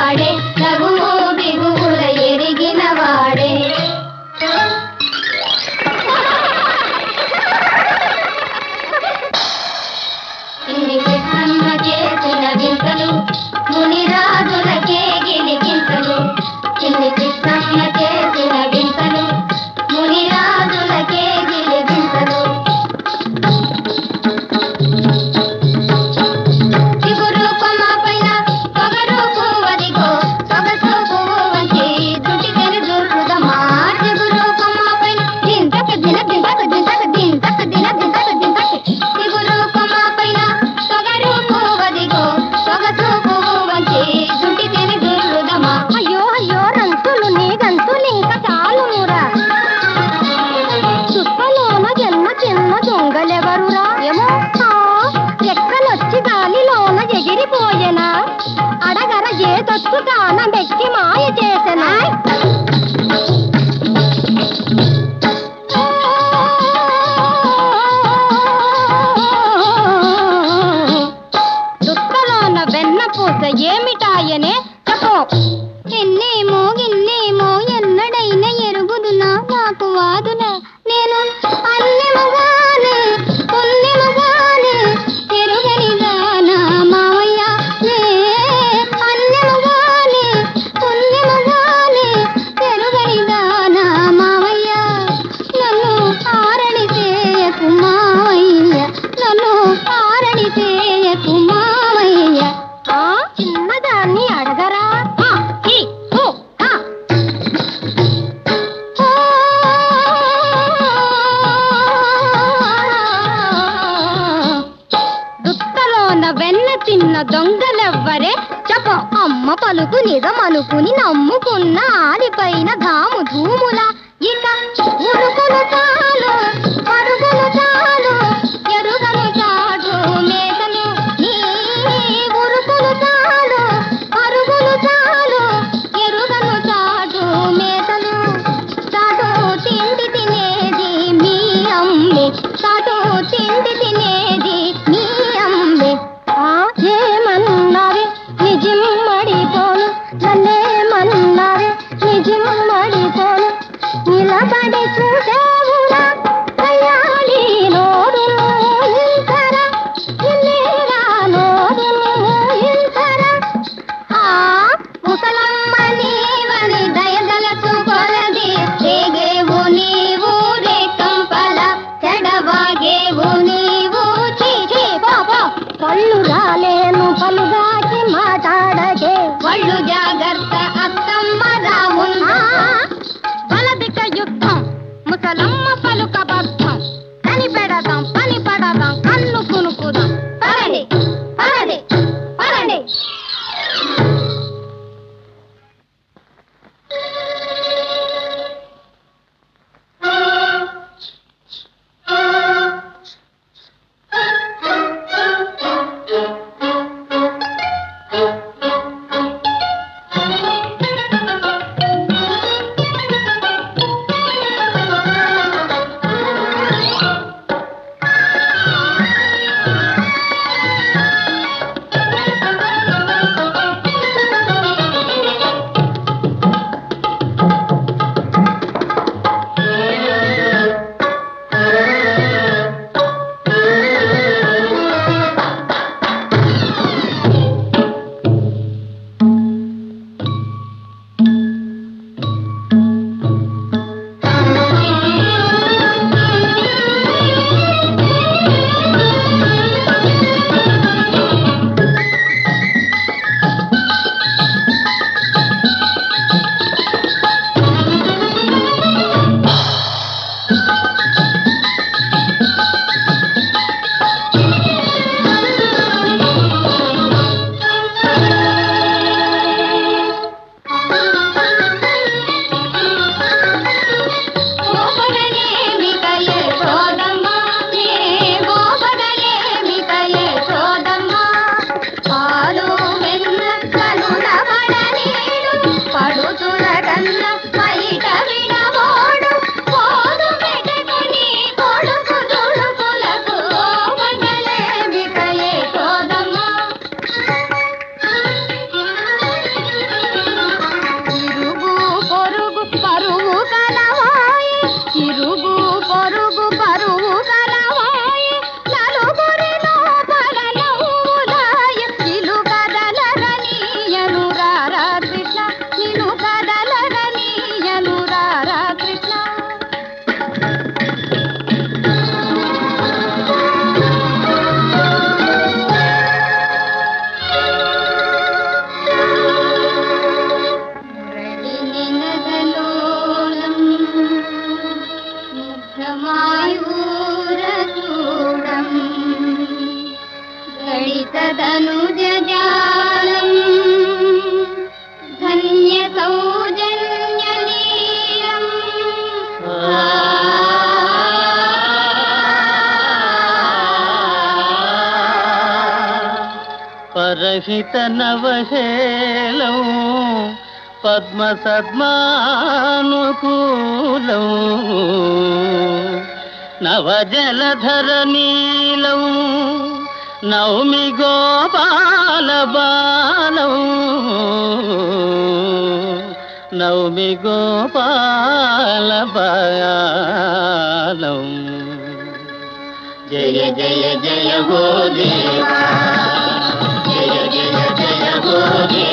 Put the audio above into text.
వాడే లఘువు బిగువుల ఎరిగిన వాడే ఇన్ని కృష్ణమ్మ చేసిన వింతలు మునిరాజులకే గిలిగింతలు ఇన్ని కృష్ణమ్మ చేసిన వింతలు మునిరాజులకే గిలిగింతలు చిగురు కొమ్మ పైన పొగరు పువ్వదిగో సొగసు పువ్వు వంటి దుటి తెరుదుదమా చిగురు కొమ్మ పైన దింతక దిన దింతక దింతక దింతక దిన దింతక దింతక చిగురు కొమ్మ పైన పొగరు పువ్వదిగో సొగసు పువ్వు వంటి దుటి తెరుదుదమా అయ్యో అయ్యో రంతులు నీ గంతులు ఇంకా చాలు మురా చుట్టలోన జన్మ చిన్న దొంగలెవరురా ఏమో ఎక్కనొచ్చి గాలిలోన ఎగిరిపోయేనా అడగర ఏ దొత్తు తాన మెక్కి మాయ చేసెనా దుట్టలోన వెన్న పూస ఏమిటాయనే చెప్పు ఎన్నేమో ఎన్నడైనా ఎరుగుదునా నాకు వాదునా నేను అన్నెమగానే పుణ్యమగానే ఎరుగని దానా మావయ్య అన్నెమగానే పుణ్యమగానే ఎరుగని దానా మావయ్య నన్ను ఆరణి చేయకు మావయ్య నన్ను ఆరణి చేయకు మావయ్య చిన్నదాన్ని అడగరా దుత్తలోన వెన్న తిన్న దొంగలెవ్వరే చెప్ప అమ్మ పలుకు నిజమనుకుని నమ్ముకున్న ఆడిపైన ధాము ధూముల ఇక ఉరుకులు చాలు పరుగులు చాలు ఎరుగను చాడు మేతలు నీ ఉరుకులు చాలు పరుగులు చాలు ఎరుగను చాడు మేతలు చాటు తిండి తినేది మీ అమ్మే చాటు తిండి తినేది మీ అమ్మే ఏమన్నావే నిజం మడిపోను నన్నేమన్నావే నిజం మడిపోను నిలబడి చూసేవురా పరహిత నవహేళం పద్మ సద్మానుకూలం నవజలధర నీలం నౌమి గోపాల బాలం నౌమి గోపాల బాలం జయ జయ జయ హో దేవా జయ జయ జయ హో దేవా